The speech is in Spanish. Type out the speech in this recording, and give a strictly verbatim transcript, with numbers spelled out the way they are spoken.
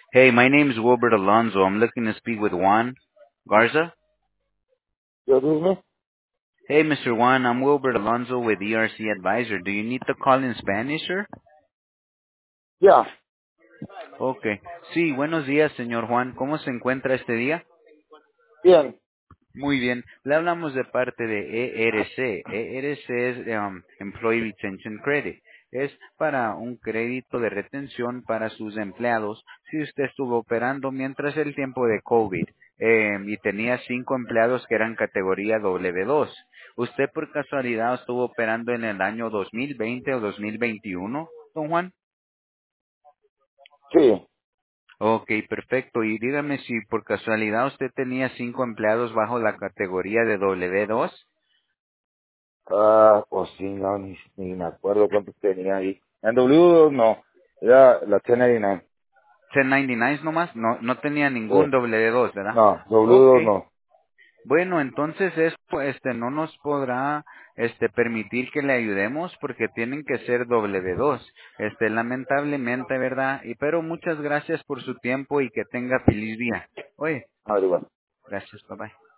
Hey, my name is Wilbert Alonso. I'm looking to speak with Juan Garza. Yo dime, Hey, mister Juan, I'm Wilbert Alonso with E R C Advisor. Do you need to call in Spanish, sir? ya, Okay. Sí, buenos días, señor Juan. ¿Cómo se encuentra este día? bien, Muy bien. Le hablamos de parte de E R C. E R C es um, Employee Retention Credit. Es para un crédito de retención para sus empleados si usted estuvo operando mientras el tiempo de COVID eh, y tenía cinco empleados que eran categoría W dos. ¿Usted por casualidad estuvo operando en el año dos mil veinte o dos mil veintiuno, don Juan? sí. Ok, perfecto. Y dígame si por casualidad usted tenía cinco empleados bajo la categoría de W dos. Ah, pues sí, no, ni, ni me acuerdo cuántos tenía ahí. En W dos no, era la diez noventa y nueve. ten noventa y nueve nomás, no, no tenía ningún Sí. W dos, ¿verdad? No, W Ok. dos no. Bueno, entonces esto este no nos podrá este permitir que le ayudemos porque tienen que ser W dos. Este lamentablemente, ¿verdad? Y pero muchas gracias por su tiempo y que tenga feliz día. Oye, Averiguar. gracias, bye bye.